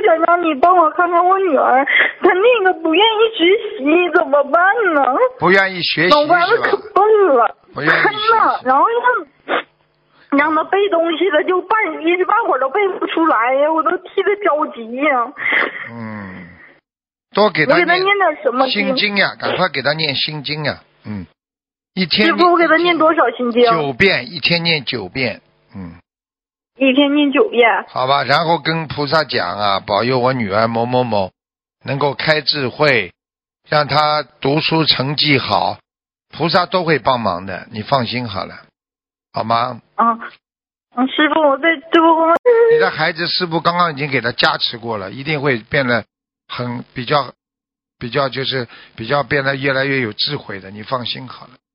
想让你帮我看看我女儿，她那个不愿意学习，怎么办呢？ 不愿意学习脑瓜子可是吧？ 笨了， 不愿意学习呢，然后让他背东西了，就一时半会儿都背不出来呀，我都替他着急呀。 多给他我给他念点什么心经呀，赶快给他念心经呀。一天师傅，我给他念多少心经 ？9遍，一天念9遍。 一天念9遍。 好吧，然后跟菩萨讲啊，保佑我女儿某某某能够开智慧，让她读书成绩好，菩萨都会帮忙的，你放心好了，好吗？ 师傅，我在你的孩子师傅刚刚已经给他加持过了，一定会变得比较就是比较变得越来越有智慧的，你放心好了。